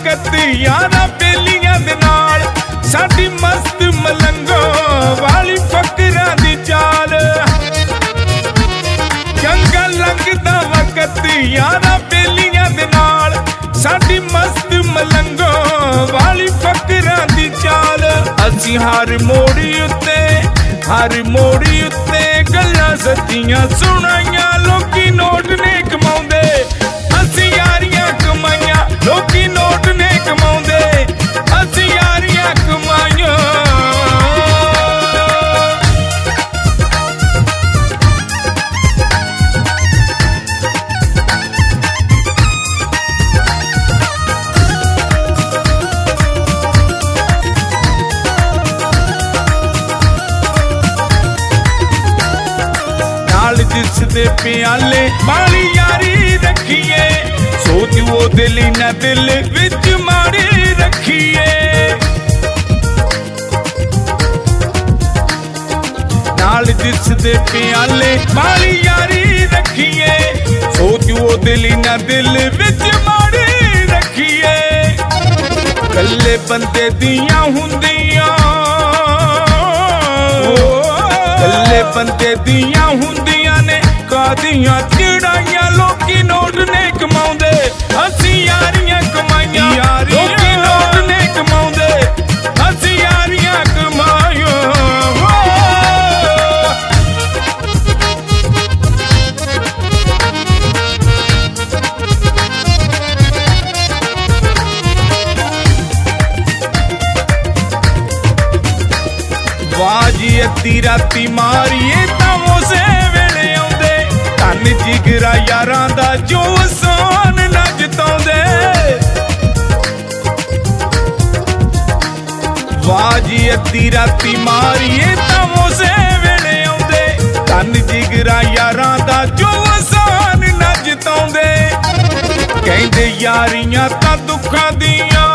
वक्त यारा बेलियां दे नाल साडी मस्त मलंगो वाली फकरां दी चाल। चंगा लगदा वक्त यारा बेलियां दे नाल साडी मस्त मलंगो वाली फकरां दी चाल। असी हर मोड़ी उत्ते गल्लां सच्चियां सुनाइयां लोकी नोट ने कमाउंदे। असी यारियां कमाइयां लोकी नोट ने कमाउंदे। असी यारियां कमाइयां जिसदे प्याले माड़ी यारी रखिए सोच वो दिल न दिल विच माड़ी रखिए। नाल जिसदे प्याले माड़ी यारी रखिए सोच वो दिल न दिल विच माड़ी रखिए। कल्ले बंदे दियां हुंदियां कल्ले बंदे दियां हुंदियां ने कादियां चिड़ाइयां लोकी नोट ने कमाउंदे। असी यारियां कमाइयां लोकी नोट ने कमाउंदे। असी यारियां कमाइयां वाजी अद्धी राती मारिए तां उसे वेले आउंदे। धन जिगरा यारां दा जो सोन ना जताउंदे। वाजी अद्धी राती मारिए तां उसे वेले आउंदे। धन जिगरा यारां दा जो सोन ना जताउंदे। कहंदे यारियां तां दुखां दियां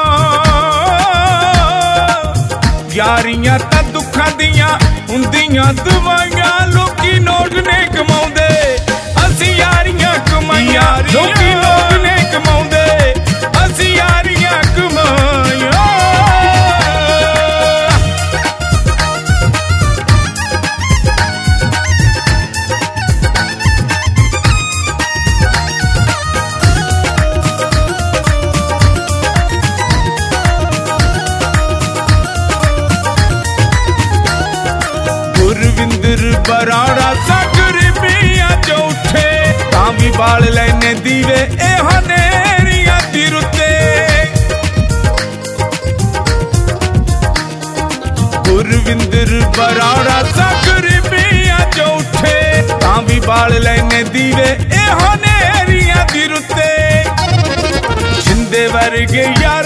यारियां तां दुखां दियां हुंदियां दवाइयां लोकी नोट ने कमाउंदे। असी यारियां कमाइयां लोकी नोट ने कमाउंदे। असी यारियां कमाइयां गुरविंदर बराड़ा सागर मियां जो उठे तां भी बाल लैने दीवे ए हनेरियां दी रुते। गुरविंदर बराड़ा सागर मियां जो उठे तां भी बाल लैने दीवे ए हनेरियां दी रुते। जिंदे वर्गे यार